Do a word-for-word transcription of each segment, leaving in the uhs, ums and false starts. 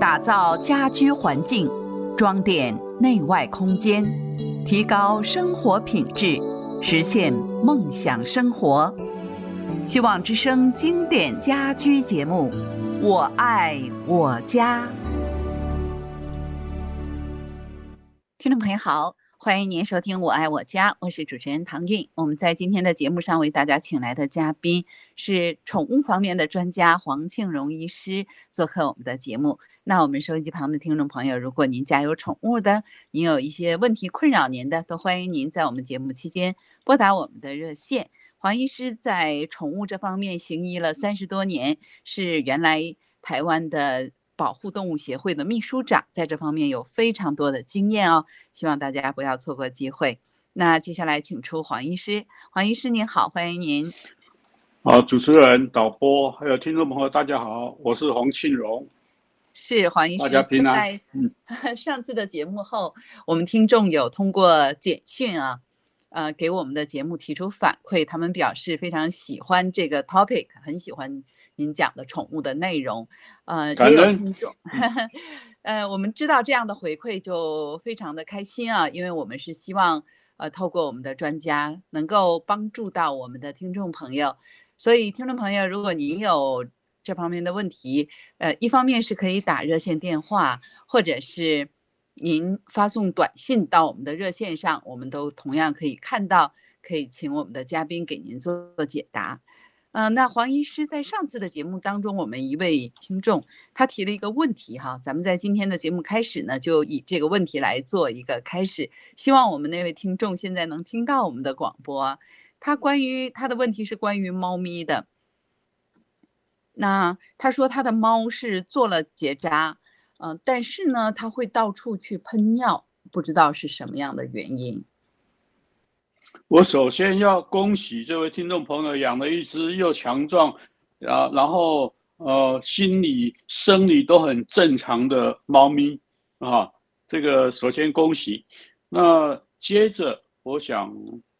打造家居环境，装点内外空间，提高生活品质，实现梦想生活。希望之声经典家居节目，我爱我家。听众朋友好，欢迎您收听我爱我家，我是主持人唐韵。我们在今天的节目上为大家请来的嘉宾是宠物方面的专家黄庆荣医师做客我们的节目。那我们收音机旁的听众朋友，如果您家有宠物的，您有一些问题困扰您的，都欢迎您在我们节目期间拨打我们的热线。黄医师在宠物这方面行医了三十多年，是原来台湾的保护动物协会的秘书长，在这方面有非常多的经验哦，希望大家不要错过机会。那接下来请出黄医师。黄医师您好，欢迎您。 好，主持人、导播还有听众朋友大家好，我是黄庆荣。 是黄医师， 大家平安。 在上次的节目后，我们听众有通过简讯啊呃，给我们的节目提出反馈，他们表示非常喜欢这个 topic， 很喜欢您讲的宠物的内容。呃，也有听众，呃，我们知道这样的回馈就非常的开心啊，因为我们是希望呃透过我们的专家能够帮助到我们的听众朋友。所以听众朋友，如果您有这方面的问题，呃，一方面是可以打热线电话，或者是您发送短信到我们的热线上，我们都同样可以看到，可以请我们的嘉宾给您做解答。嗯、呃，那黄医师在上次的节目当中，我们一位听众他提了一个问题哈，咱们在今天的节目开始呢，就以这个问题来做一个开始，希望我们那位听众现在能听到我们的广播。他关于他的问题是关于猫咪的，那他说他的猫是做了结扎。嗯、呃，但是呢，它会到处去喷尿，不知道是什么样的原因。 我首先要恭喜这位听众朋友养了一只又强壮，啊，然后呃心理、生理都很正常的猫咪啊，这个首先恭喜。那接着我想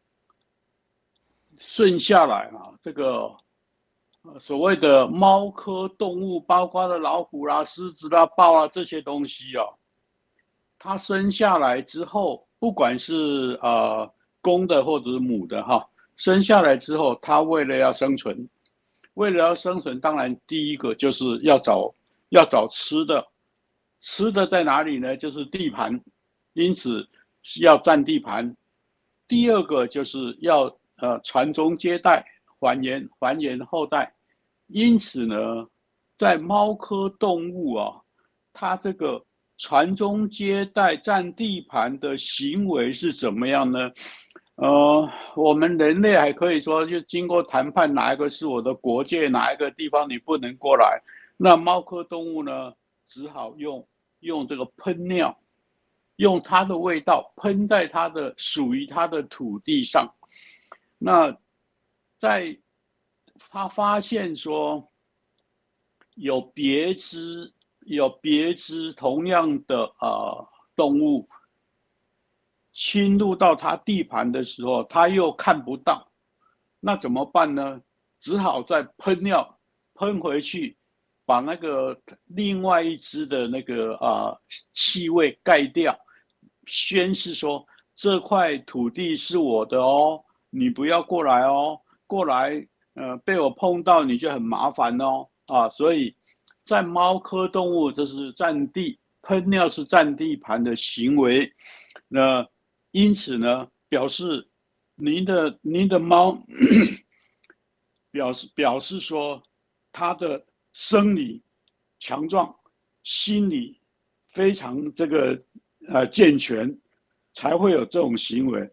顺下来啊，这个。所谓的猫科动物，包括了老虎啦、狮子啦、豹啊这些东西啊，它生下来之后，不管是呃公的或者是母的哈，生下来之后，它为了要生存，为了要生存，当然第一个就是要找要找吃的，吃的在哪里呢？就是地盘，因此是要占地盘。第二个就是要呃传宗接代。繁衍繁衍后代，因此呢，在猫科动物啊，它这个传宗接代、占地盘的行为是怎么样呢？呃，我们人类还可以说，就经过谈判，哪一个是我的国界，哪一个地方你不能过来。那猫科动物呢，只好用用这个喷尿，用它的味道喷在它的属于它的土地上。那在他发现说有别只有别只同样的呃动物侵入到他地盘的时候，他又看不到，那怎么办呢？只好再喷尿喷回去，把那个另外一只的那个啊、呃、气味盖掉，宣示说这块土地是我的哦，你不要过来哦，过来。呃，被我碰到你就很麻烦哦，啊，所以在猫科动物这是占地，喷尿是占地盘的行为，那因此呢，表示您的您的猫表示表示说，它的生理强壮，心理非常这个呃健全，才会有这种行为。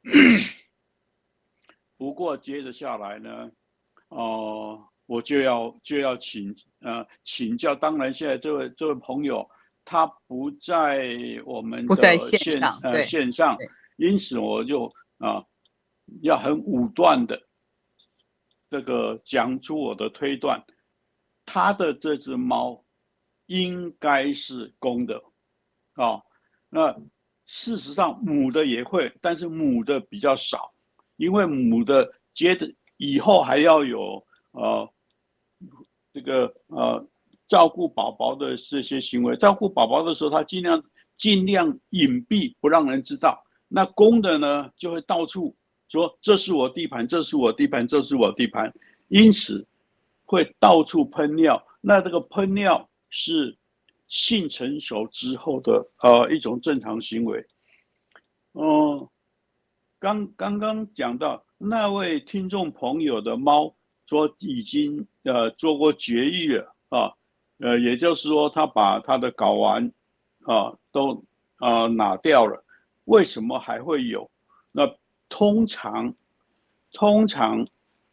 不过接着下来呢？哦、呃，我就要就要请呃请教。当然，现在这位这位朋友他不在我们的线呃线上，因此我就啊、呃、要很武断的这个讲出我的推断。他的这只猫应该是公的，啊、哦，那事实上母的也会，但是母的比较少，因为母的接着。以后还要有呃这个呃照顾宝宝的这些行为。照顾宝宝的时候，他尽量尽量隐蔽，不让人知道。那公的呢，就会到处说这是我地盘，这是我地盘，这是我地盘，因此会到处喷尿。那这个喷尿是性成熟之后的呃一种正常行为。嗯、呃，刚刚刚讲到那位听众朋友的猫说已经呃做过绝育了啊，呃，也就是说他把他的睾丸啊都啊拿掉了，为什么还会有？那通常通常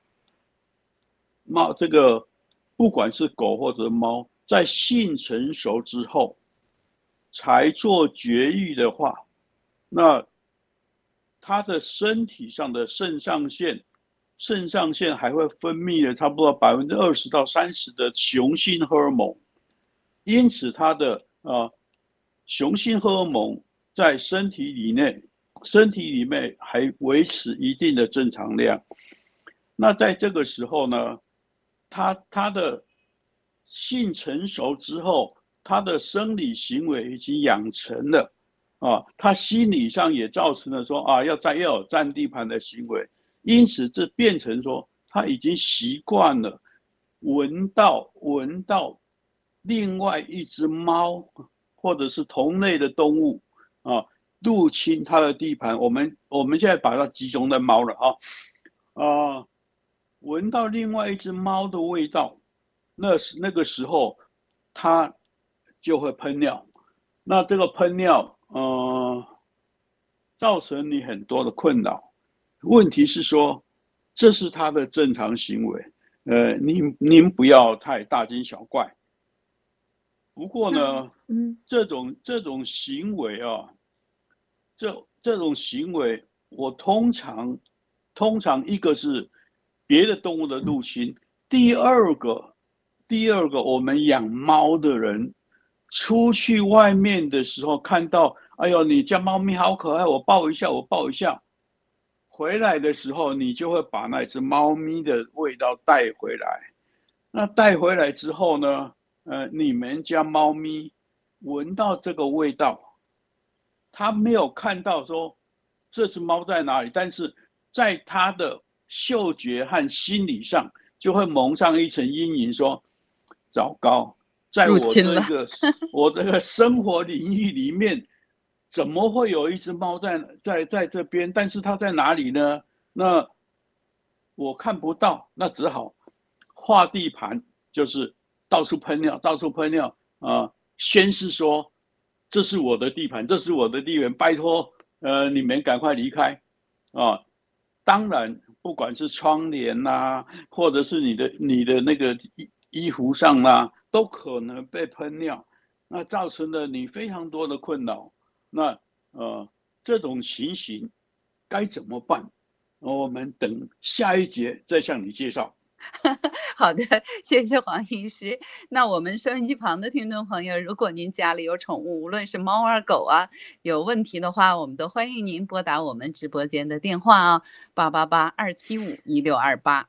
猫这个不管是狗或者猫，在性成熟之后才做绝育的话，那它的身体上的肾上腺，肾上腺还会分泌了差不多百分之二十到三十的雄性荷尔蒙，因此它的呃雄性荷尔蒙在身体里内，身体里面还维持一定的正常量。那在这个时候呢，它它的性成熟之后，它的生理行为已经养成了。啊，他心理上也造成了说啊，要占要有占地盘的行为，因此这变成说他已经习惯了闻到闻到另外一只猫或者是同类的动物啊入侵他的地盘。我们我们现在把它集中在猫了啊啊，闻到另外一只猫的味道，那是那个时候他就会喷尿。那这个喷尿呃，造成你很多的困扰。问题是说，这是他的正常行为，呃，您您不要太大惊小怪。不过呢，嗯，这种这种行为啊，这这种行为，我通常通常一个是别的动物的入侵，第二个第二个我们养猫的人。出去外面的时候看到，哎呦，你家猫咪好可爱，我抱一下，我抱一下。回来的时候，你就会把那只猫咪的味道带回来。那带回来之后呢，呃，你们家猫咪闻到这个味道，它没有看到说这只猫在哪里，但是在它的嗅觉和心理上就会蒙上一层阴影，说糟糕。在我这个我这个生活领域里面，怎么会有一只猫在在在这边？但是它在哪里呢？那我看不到，那只好划地盘，就是到处喷尿，到处喷尿啊、呃！宣示说这是我的地盘，这是我的地盘，拜托，呃，你们赶快离开啊、呃！当然，不管是窗帘呐、啊，或者是你的你的那个衣衣服上啦、啊。都可能被喷尿，那造成了你非常多的困扰。那呃，这种情形该怎么办？我们等下一节再向你介绍。 好的，谢谢黄医师。那我们收音机旁的听众朋友，如果您家里有宠物，无论是猫啊狗啊，有问题的话，我们都欢迎您拨打我们直播间的电话啊，八八八二七五一六二八。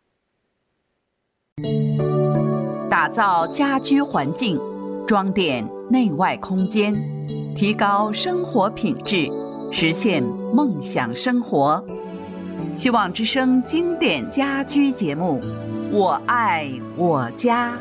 打造家居环境，装点内外空间，提高生活品质，实现梦想生活。希望之声经典家居节目，我爱我家。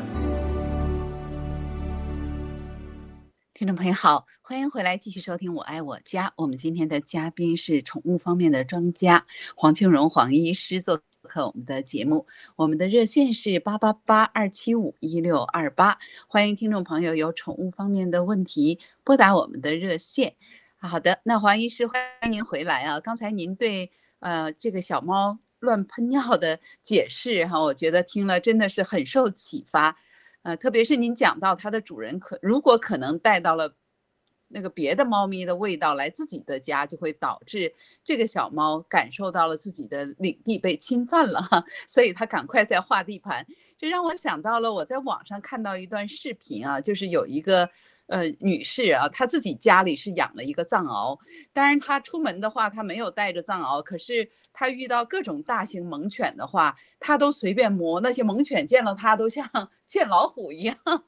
听众朋友好，欢迎回来继续收听我爱我家。我们今天的嘉宾是宠物方面的专家黄庆荣黄医师，做客我们的节目。我们的热线是八八八二七五一六二八，欢迎听众朋友有宠物方面的问题拨打我们的热线。好的，那黄医师欢迎您回来啊！刚才您对呃这个小猫乱喷尿的解释哈，我觉得听了真的是很受启发。呃，特别是您讲到它的主人可如果可能带到了那个别的猫咪的味道来自己的家，就会导致这个小猫感受到了自己的领地被侵犯了哈，所以它赶快在划地盘。这让我想到了我在网上看到一段视频啊，就是有一个呃女士啊，她自己家里是养了一个藏獒，当然她出门的话她没有带着藏獒，可是她遇到各种大型猛犬的话，她都随便摸，那些猛犬见了她都像见老虎一样。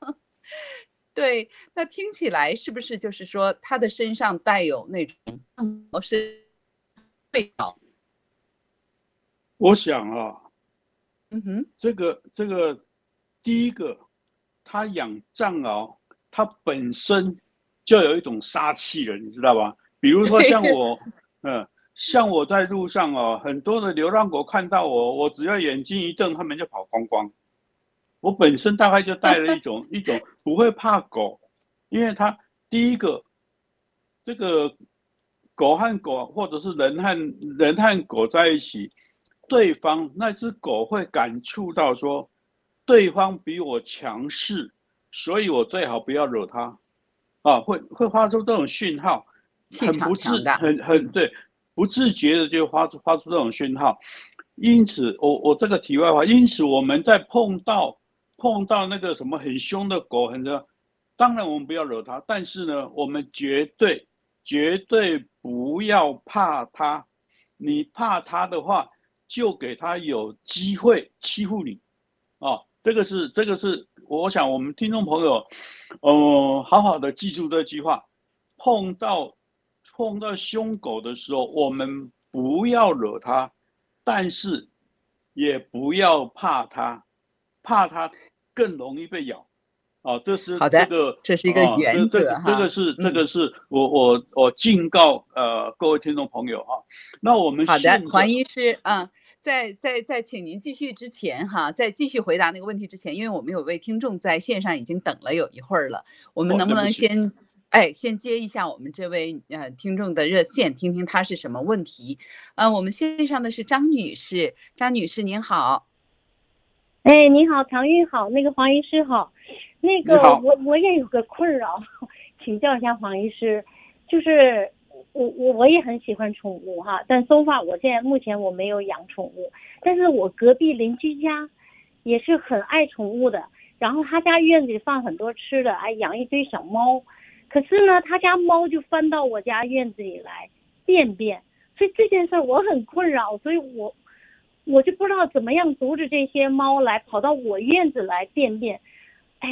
对，那听起来是不是就是说它的身上带有那种毛是味道？ 我想啊， 嗯哼， 这个这个第一个，它养藏獒，它本身就有一种杀气了，你知道吧？比如说对，就像我，嗯，像我在路上哦，很多的流浪狗看到我，我只要眼睛一瞪，它们就跑光光。我本身大概就带了一种一种不会怕狗，因为它第一个，这个狗和狗或者是人和人和狗在一起，对方那只狗会感触到说，对方比我强势，所以我最好不要惹它，啊，会会发出这种讯号， 气很不自场强大。 很很嗯， 对，不自觉的就发出发出这种讯号。因此，我我这个题外话，因此我们在碰到碰到那个什么很凶的狗，很多，当然我们不要惹它，但是呢，我们绝对绝对不要怕它。你怕它的话，就给它有机会欺负你。啊，这个是这个是，我想我们听众朋友，呃，好好的记住这句话：碰到碰到凶狗的时候，我们不要惹它，但是也不要怕它，怕它更容易被咬。啊，这是好的， 这个这是一个啊，这原这个这个则哈。 是这嗯， 个是我我我警告呃各位听众朋友啊，那我们好的， 顺着黄医师，啊，在在在请您继续之前哈，在继续回答那个问题之前，因为我们有位听众在线上已经等了有一会儿了，我们哦， 能不对不起， 能先，哎，先接一下我们这位呃听众的热线，听听他是什么问题？呃，我们线上的是张女士，张女士您好。 哎，你好，唐玉好，那个黄医师好，那个你好， 我我也有个困扰，请教一下黄医师，就是我我我也很喜欢宠物哈，但 so far 我现在目前我没有养宠物，但是我隔壁邻居家也是很爱宠物的，然后他家院子里放很多吃的，哎，养一堆小猫，可是呢，他家猫就翻到我家院子里来便便，所以这件事我很困扰，所以我。我就不知道怎么样阻止这些猫来跑到我院子来便便，哎，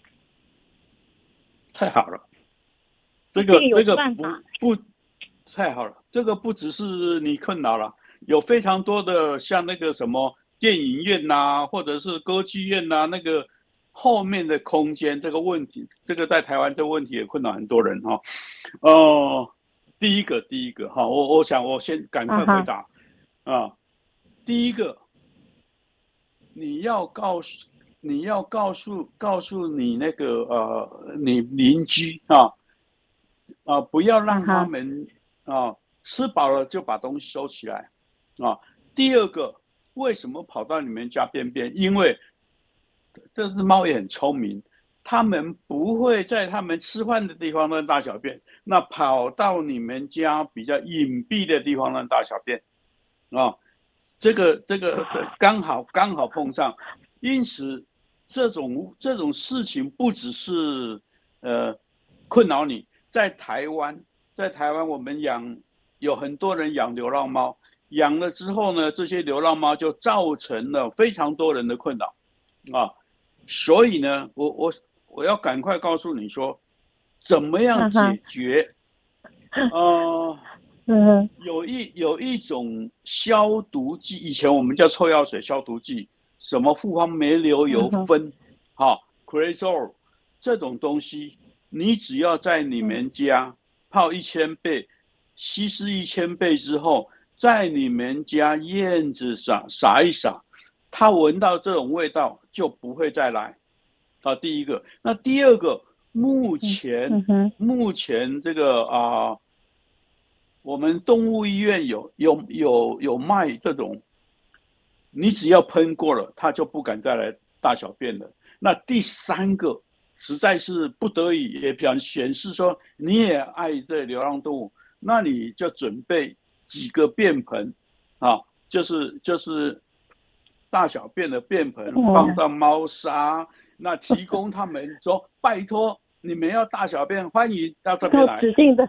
太好了。这这个有个这个不办法？ 不太好了，这个不只是你困扰了，有非常多的像那个什么电影院呐、啊，或者是歌剧院呐、啊，那个后面的空间这个问题，这个在台湾这个问题也困扰很多人哈、哦。呃，第一个第一个哈，我我想我先赶快回答啊、呃。第一个，你要告诉你要告诉告诉你那个呃你邻居啊。啊、呃，不要让他们啊、呃、吃饱了就把东西收起来啊。第二个，为什么跑到你们家便便？因为这只猫也很聪明，它们不会在它们吃饭的地方乱大小便，那跑到你们家比较隐蔽的地方乱大小便啊。这个这个刚好刚好碰上，因此这种这种事情不只是呃困扰你。在台湾，在台湾我们养有很多人养流浪猫，养了之后呢，这些流浪猫就造成了非常多人的困扰啊。所以呢，我我我要赶快告诉你说，怎么样解决？呃， 嗯， 有一有一种消毒剂，以前我们叫臭药水消毒剂，什么复方煤硫油酚，哈 Cresol 这种东西。你只要在你们家泡一千倍，稀释一千倍之后，在你们家院子上撒一撒，它闻到这种味道就不会再来。啊，第一个。那第二个，目前、 嗯嗯、 目前这个啊、呃，我们动物医院有有有有卖这种，你只要喷过了，它就不敢再来大小便了。那第三个。实在是不得已，也表显示说你也爱这流浪动物，那你就准备几个便盆，啊，就是就是大小便的便盆，放到猫砂，那提供他们说，拜托你们要大小便，欢迎到这边来。 指定的。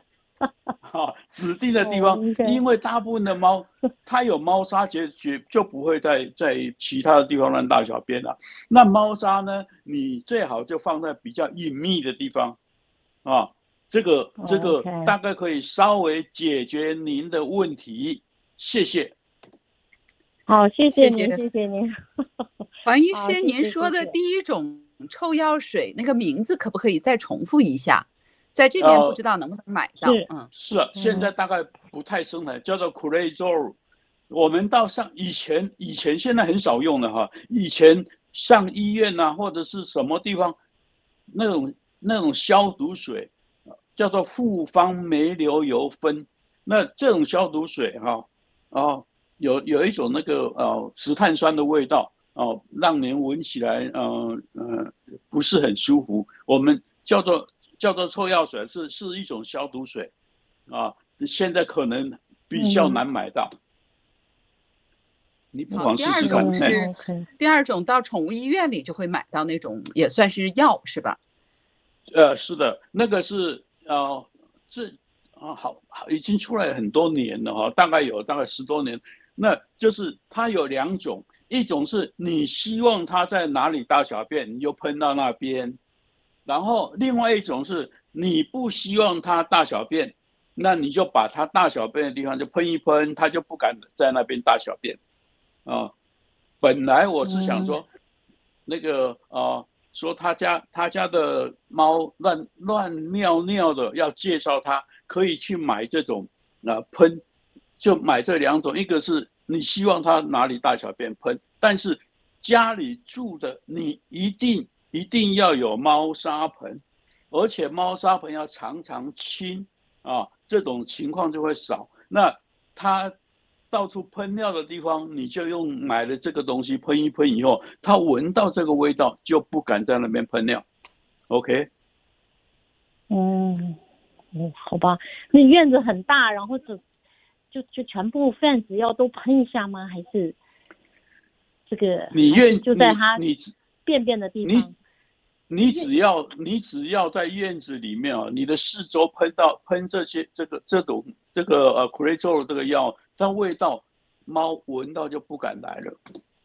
啊，指定的地方， 哦，OK 因为大部分的猫它有猫砂，绝绝就不会在在其他的地方乱大小便了。那猫砂呢，你最好就放在比较隐秘的地方啊，这个这个 OK 大概可以稍微解决您的问题，谢谢。 好，谢谢谢谢您，谢谢您。 黄医师， 好谢您说谢谢谢的第一种臭药水那个名字可不可以再重复一下？在这边不知道能不能买到。 是嗯， 是啊，现在大概不太生产，叫做 Crazor。我们到上以前以前现在很少用了哈，以前上医院呐、或者是什么地方，那种那种消毒水叫做复方煤硫油酚。那这种消毒水哈，哦，有有一种那个呃石碳酸的味道哦，让人闻起来呃呃不是很舒服。我们叫做叫做臭药水，是是一种消毒水啊，现在可能比较难买到。嗯、你不好， 妨第二试试看。 种是、 嗯 OK 第二种到宠物医院里就会买到那种，也算是药是吧？ 呃，是的，那个是呃，这啊好，已经出来很多年了哈，大概有大概十多年。那就是它有两种，一种是你希望它在哪里大小便，你就喷到那边；然后另外一种是你不希望它大小便，那你就把它大小便的地方就喷一喷，它就不敢在那边大小便。啊，本来我是想说，嗯、那个啊。说他家他家的猫乱乱尿尿的，要介绍他可以去买这种啊喷，就买这两种，一个是你希望他哪里大小便喷，但是家里住的你一定一定要有猫砂盆，而且猫砂盆要常常清啊，这种情况就会少。那他到处喷尿的地方，你就用买了这个东西喷一喷以后，它闻到这个味道就不敢在那边喷尿。OK？ 嗯，好吧，那院子很大，然后就就就全部 fence 要都喷一下吗？还是这个你院就在它你便便的地方？ 你你只要你只要在院子里面啊，你的四周喷到喷这些这个这种这个呃 Crazor 这个药。但味道，猫闻到就不敢来了。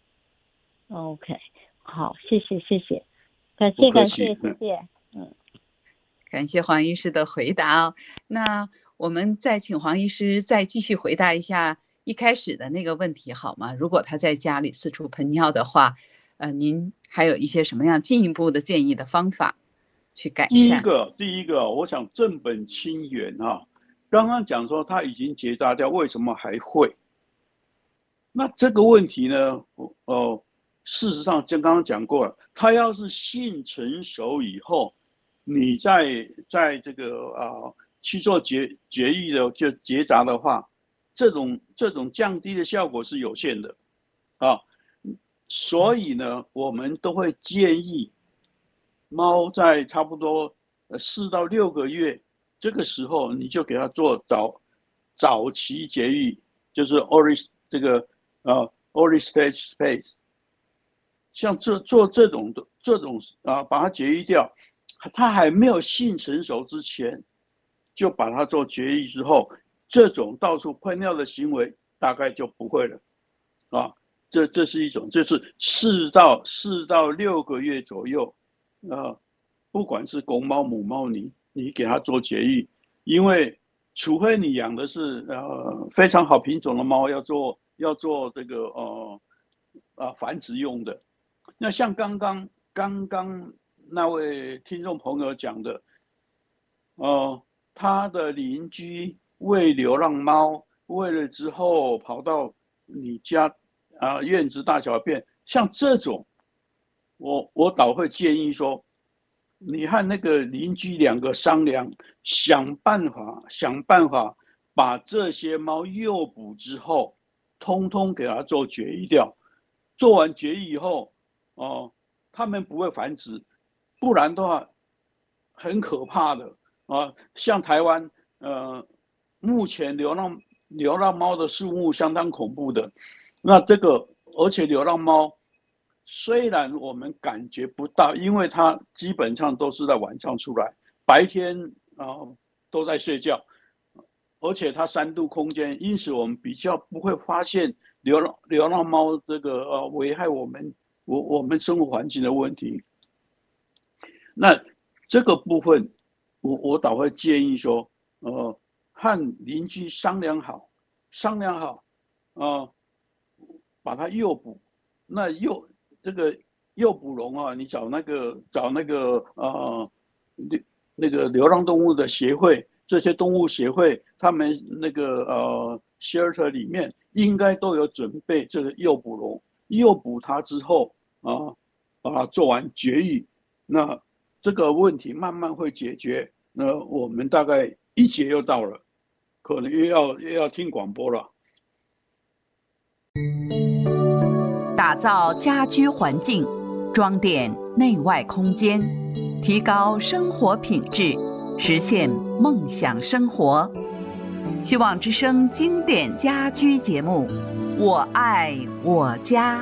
OK， 好，谢谢谢谢，感谢感谢谢谢，嗯， 感谢黄医师的回答哦。那我们再请黄医师再继续回答一下一开始的那个问题好吗？如果他在家里四处喷尿的话，呃，您还有一些什么样进一步的建议的方法去改善？ 第一个，第一个，我想正本清源哈。刚刚讲说它已经结扎掉，为什么还会？那这个问题呢？哦，事实上，就刚刚讲过了，它要是性成熟以后，你在在这个啊、呃、去做绝绝育的就结扎的话，这种这种降低的效果是有限的啊。所以呢，我们都会建议猫在差不多四到六个月。这个时候你就给它做早早期绝育，就是 early 这个呃 early stage space， 像这做这种的这种啊，把它绝育掉，它还没有性成熟之前，就把它做绝育之后，这种到处喷尿的行为大概就不会了，啊，这这是一种，就是四到四到六个月左右，呃，不管是公猫母猫，你。你给它做绝育，因为除非你养的是呃非常好品种的猫，要做要做这个呃啊繁殖用的。那像刚刚刚刚那位听众朋友讲的，呃，他的邻居喂流浪猫，喂了之后跑到你家啊、呃、院子大小便，像这种，我我倒会建议说。你和那个邻居两个商量，想办法想办法把这些猫诱捕之后，通通给它做绝育掉。做完绝育以后，哦，它们不会繁殖，不然的话很可怕的啊。像台湾，呃，目前流浪流浪猫的数目相当恐怖的。那这个，而且流浪猫。虽然我们感觉不到，因为它基本上都是在晚上出来，白天啊、呃、都在睡觉， 而且它三度空间，因此我们比较不会发现流浪流浪猫这个呃危害我们我我们生活环境的问题。那这个部分，我我倒会建议说，呃，和邻居商量好，商量好，呃，把它诱捕。那诱这个诱捕笼啊，你找那个找那个呃那个流浪动物的协会，这些动物协会，他们那个呃 shelter 里面应该都有准备这个诱捕笼，诱捕它之后啊，把它做完绝育，那这个问题慢慢会解决。那我们大概一节又到了，可能又要又要听广播了。 打造家居环境，装点内外空间，提高生活品质，实现梦想生活。希望之声经典家居节目，我爱我家。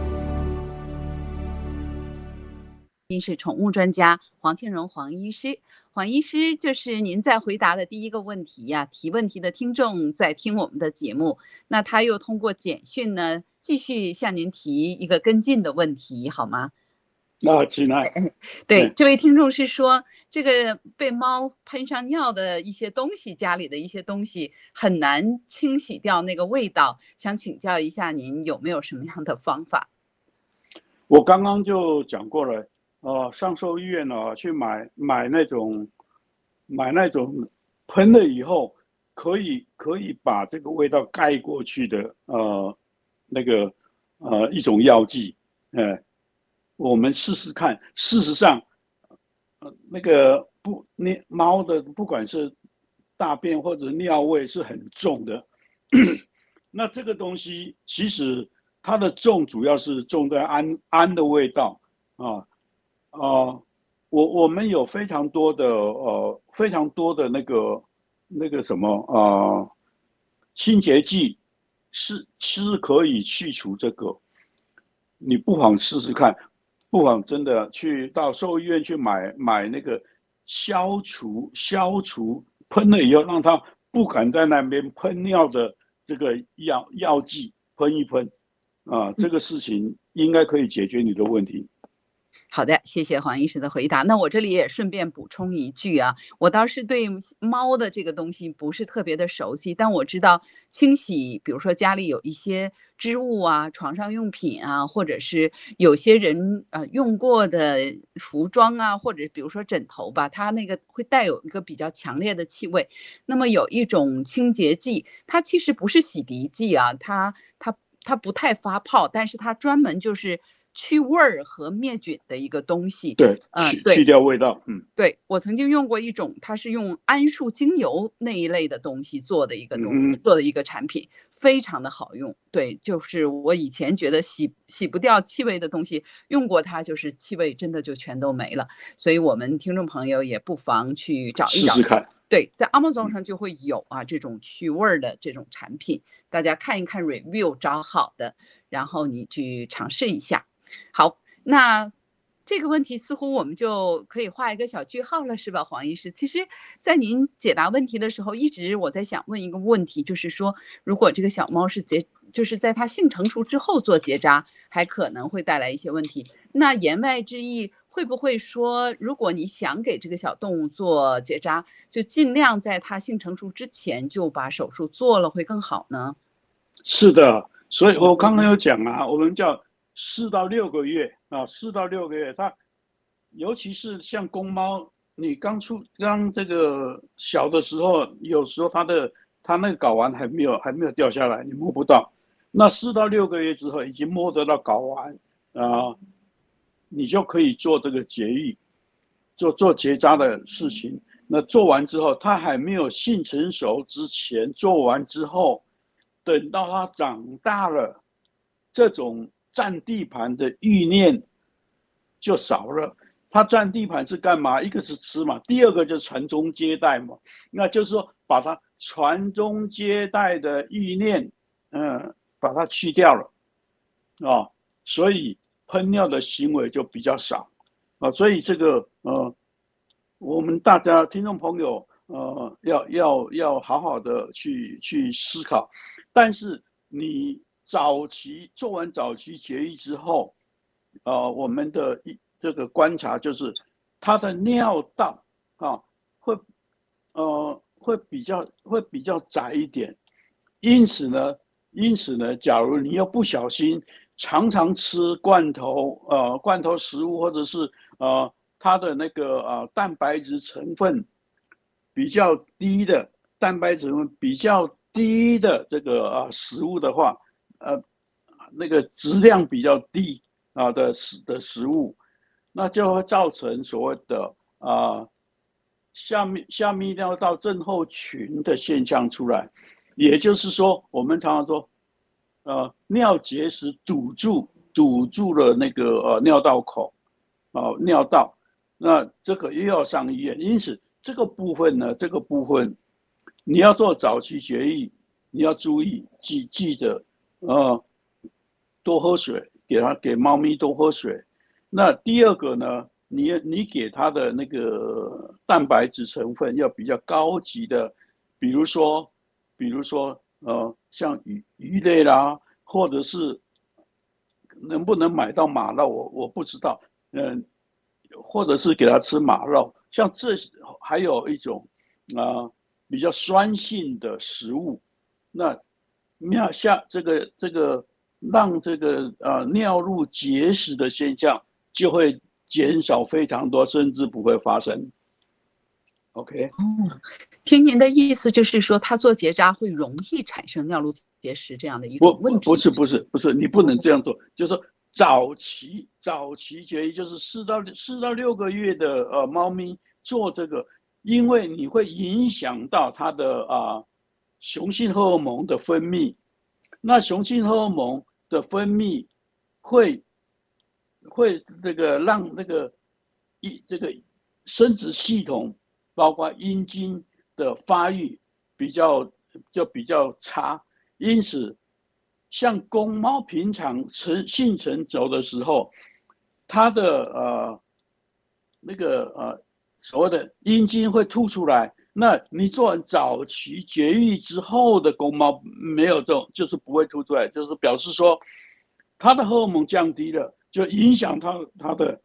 您是宠物专家黄庆荣黄医师，黄医师就是您在回答的第一个问题呀、啊，提问题的听众在听我们的节目，那他又通过简讯呢，继续向您提一个跟进的问题，好吗？ 啊，请来。 对，这位听众是说，这个被猫喷上尿的一些东西，家里的一些东西很难清洗掉那个味道，想请教一下您有没有什么样的方法？ 我刚刚就讲过了。呃，上兽医院呢、啊，去买买那种买那种喷了以后可以可以把这个味道盖过去的呃那个呃一种药剂，呃，我们试试看。事实上，呃那个不那猫的不管是大便或者尿味是很重的，那这个东西其实它的重主要是重在氨氨的味道啊。呃，我我们有非常多的呃非常多的那个那个什么呃清洁剂是是可以去除这个，你不妨试试看，不妨真的去到兽医院去买买那个消除消除喷了以后让它不敢在那边喷尿的这个药药剂喷一喷啊、呃，这个事情应该可以解决你的问题。 好的，谢谢黄医师的回答。那我这里也顺便补充一句啊，我倒是对猫的这个东西不是特别的熟悉，但我知道清洗，比如说家里有一些织物啊、床上用品啊，或者是有些人呃用过的服装啊，或者比如说枕头吧，它那个会带有一个比较强烈的气味。那么有一种清洁剂，它其实不是洗涤剂啊，它它它不太发泡，但是它专门就是去味儿和灭菌的一个东西。 对， 呃， 去对去掉味道。嗯， 对，我曾经用过一种，它是用桉树精油那一类的东西做的一个东西， 嗯做的一个产品，非常的好用。对，就是我以前觉得洗洗不掉气味的东西，用过它就是气味真的就全都没了。所以我们听众朋友也不妨去找一找， 试试看。 对，在 Amazon 上就会有啊这种去味儿的这种产品，大家看一看 review， 找好的，然后你去尝试一下。好，那这个问题似乎我们就可以画一个小句号了，是吧，黄医师？其实，在您解答问题的时候，一直我在想问一个问题，就是说，如果这个小猫是结，就是在它性成熟之后做结扎，还可能会带来一些问题。那言外之意，会不会说，如果你想给这个小动物做结扎，就尽量在它性成熟之前就把手术做了，会更好呢？ 是的，所以我刚刚有讲啊，我们叫四到六个月啊，四到六个月，它尤其是像公猫，你刚出刚这个小的时候，有时候它的它那个睾丸还没有还没有掉下来，你摸不到。那四到六个月之后，已经摸得到睾丸啊、呃，你就可以做这个节育，做做结扎的事情。那做完之后，它还没有性成熟之前，做完之后，等到它长大了，这种占地盘的欲念就少了。它占地盘是干嘛？一个是吃嘛，第二个就是传宗接代嘛。那就是说，把它传宗接代的欲念，嗯，把它去掉了，啊、哦，所以喷尿的行为就比较少，啊，所以这个呃，我们大家听众朋友呃要要要好好的去去思考。但是你早期做完早期节育之后，呃，我们的一这个观察就是它的尿道啊会呃会比较会比较窄一点，因此呢，因此呢，假如你又不小心常常吃罐头呃罐头食物，或者是呃它的那个呃蛋白质成分比较低的蛋白质成分比较低的这个啊、呃、食物的话，呃那个质量比较低啊的食的食物，那就会造成所谓的啊、呃、下泌下泌尿道症候群的现象出来。也就是说，我们常常说，呃，尿结石堵住堵住了那个呃尿道口，哦、呃、尿道，那这个又要上医院。因此，这个部分呢，这个部分你要做早期节育，你要注意记记得，呃，多喝水，给它给猫咪多喝水。那第二个呢，你你给它的那个蛋白质成分要比较高级的，比如说，比如说呃，像鱼鱼类啦，或者是能不能买到马肉，我我不知道，嗯、呃，或者是给它吃马肉，像这还有一种啊、呃、比较酸性的食物，那尿下这个这个让这个呃尿路结石的现象就会减少非常多，甚至不会发生。OK， 哦，听您的意思就是说，他做结扎会容易产生尿路结石这样的一不种问题。 不不是不是不是，你不能这样做，哦、就是说早期早期节育就是四到四到六个月的呃猫咪做这个，因为你会影响到它的啊、呃、雄性荷尔蒙的分泌，那雄性荷尔蒙的分泌会会这个让那个一这个生殖系统，包括阴茎的发育比较就比较差，因此，像公猫平常成性成熟的时候，它的呃那个呃所谓的阴茎会凸出来。那你做完早期节育之后的公猫没有这种，就是不会凸出来，就是表示说它的荷尔蒙降低了，就影响它它的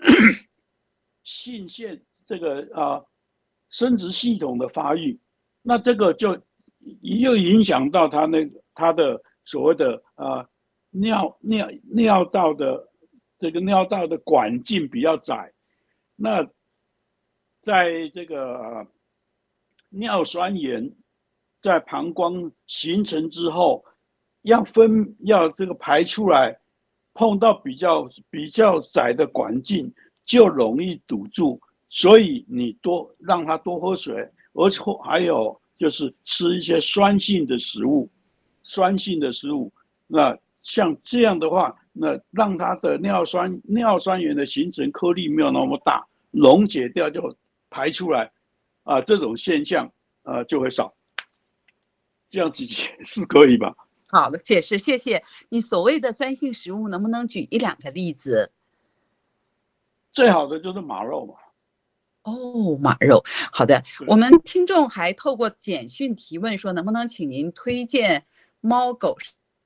性腺这个啊、呃、生殖系统的发育，那这个就又影响到它那个它的所谓的啊、呃、尿尿尿道的这个尿道的管径比较窄，那在这个、呃、尿酸盐在膀胱形成之后，要分要这个排出来，碰到比较比较窄的管径就容易堵住，所以你多让它多喝水，而且还有就是吃一些酸性的食物，酸性的食物。那像这样的话，那让它的尿酸尿酸盐的形成颗粒没有那么大，溶解掉就排出来，啊、呃，这种现象呃就会少。这样子是可以吧？ 好的解释，谢谢你。所谓的酸性食物，能不能举一两个例子？ 最好的就是马肉嘛。 哦，马肉。好的，我们听众还透过简讯提问说，能不能请您推荐猫狗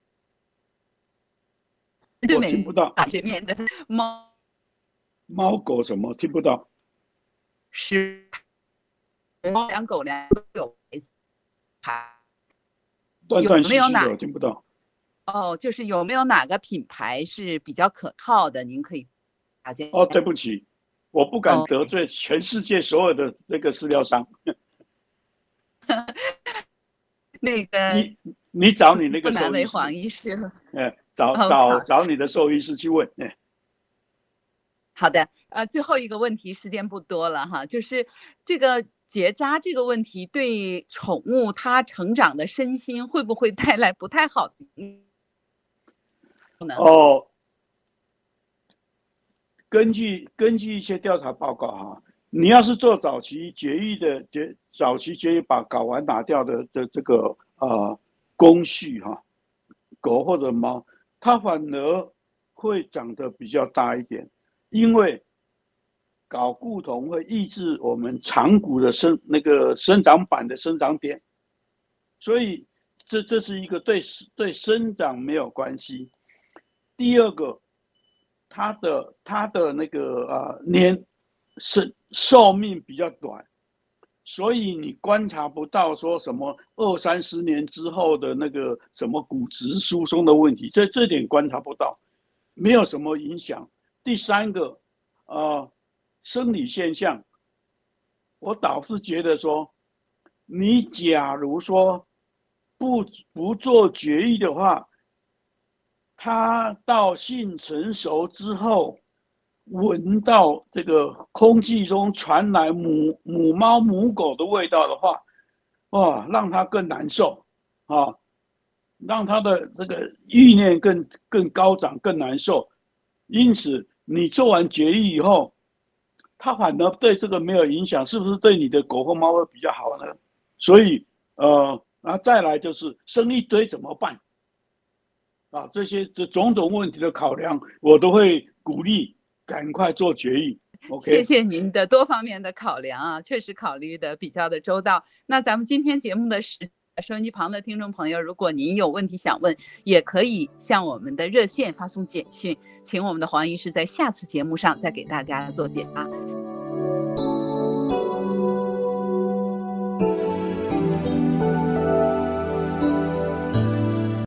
我听不到。 这面的猫猫狗什么听不到？ 是猫粮狗粮都有牌。 断断续续的，我听不到。 哦，就是有没有哪个品牌是比较可靠的？您可以大家。 哦，对不起，我不敢得罪全世界所有的那个饲料商。 那个你你找你那个不难为兽医师， 黄医师了。 哎，找哦、 找找你的兽医师去问。哎， 好的，呃，最后一个问题，时间不多了哈，就是这个结扎这个问题对宠物它成长的身心会不会带来不太好的影响？ 哦，根据根据一些调查报告哈，你要是做早期节育的节早期节育把睾丸拿掉的的这个呃工序哈，狗或者猫，它反而会长得比较大一点，因为睾固酮会抑制我们长骨的生那个生长板的生长点，所以这这是一个对对生长没有关系。第二个，它的它的那个呃年寿寿命比较短，所以你观察不到说什么二三十年之后的那个什么骨质疏松的问题，这这点观察不到，没有什么影响。第三个，呃，生理现象，我倒是觉得说，你假如说不不做绝育的话，它到性成熟之后，闻到这个空气中传来母母猫母狗的味道的话，哇，让它更难受啊，让它的这个欲念更更高涨，更难受。因此，你做完绝育以后，它反而对这个没有影响，是不是对你的狗或猫会比较好呢？所以，呃，然后再来就是生一堆怎么办？啊，这些这种种问题的考量，我都会鼓励赶快做绝育。OK， 谢谢您的多方面的考量啊，确实考虑的比较的周到。那咱们今天节目的时收音机旁的听众朋友，如果您有问题想问，也可以向我们的热线发送简讯，请我们的黄医师在下次节目上再给大家做解答。